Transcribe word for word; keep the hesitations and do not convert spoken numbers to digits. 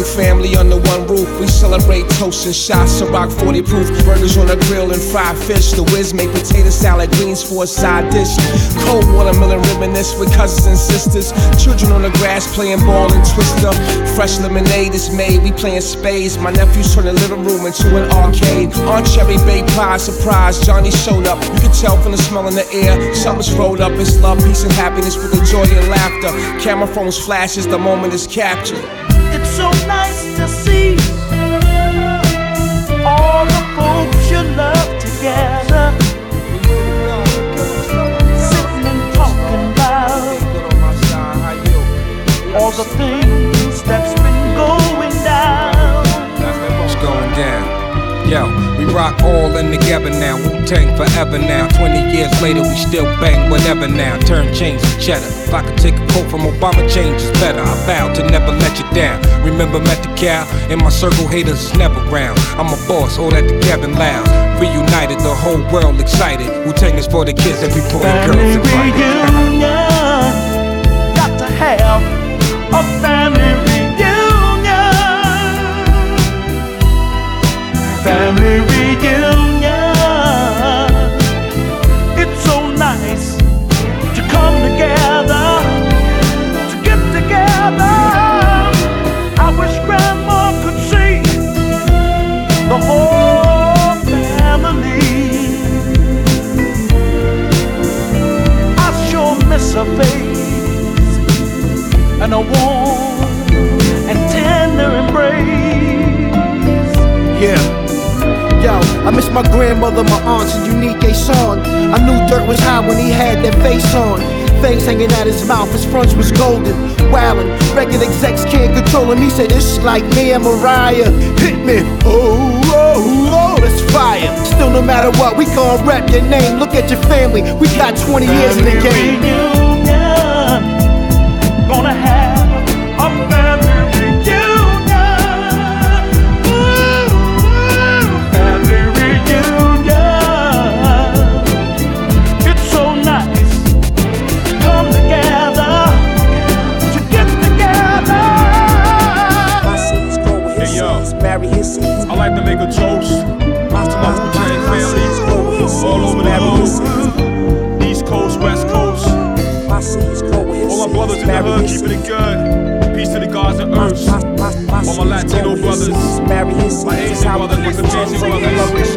Gang family under one roof. We celebrate toasts and shots, Ciroc forty proof. Burgers on the grill and fried fish. The whiz make potato salad, greens for a side dish. Cold watermelon reminisce with cousins and sisters. Children on the grass playing ball and twister. Fresh lemonade is made, we playing spades. My nephews turn the living room into an arcade. On cherry baked pie, surprise, Johnny showed up. You can tell from the smell in the air, something's rolled up. It's love, peace, and happiness with the joy and laughter. Camera phones flashes, the moment is captured. It's so nice to see all the folks you love together, sitting and talking about all the things that's been going down. What's going down? Yo, we rock all in together now. Wu-Tang forever now. Twenty years later, we still bang whatever now. Turn chains to cheddar. If I could take a quote from Obama, change is better. I vow to never let you down. Remember Medi-Cal? In my circle, haters is never round. I'm a boss, all that together and loud. Reunited, the whole world excited. Wu-Tang is for the kids, every boy and girl is invited. Reunion, got to have a family reunion. Family reunion. It's so nice to come together, to get together. I wish Grandma could see the whole family. I sure miss her face and a warm and tender embrace. Yeah. Yo, I miss my grandmother, my aunts, and Unique son. I knew dirt was hot when he had that face on. Fangs hanging out his mouth, his fronts was golden. Wildin', record execs can't control him. He said, "It's like me and Mariah." Hit me, oh, oh, oh, that's fire. Still, no matter what, we gon' rap your name. Look at your family, we got twenty years in the game. Reunion, gonna have a family reunion. I like to make a toast to my Wu-Tang family all over the globe, East Coast, West Coast, all my brothers in the hood keeping it good. Peace to the gods of earth, all my Latino brothers, my Asian brothers, my Caucasian brothers.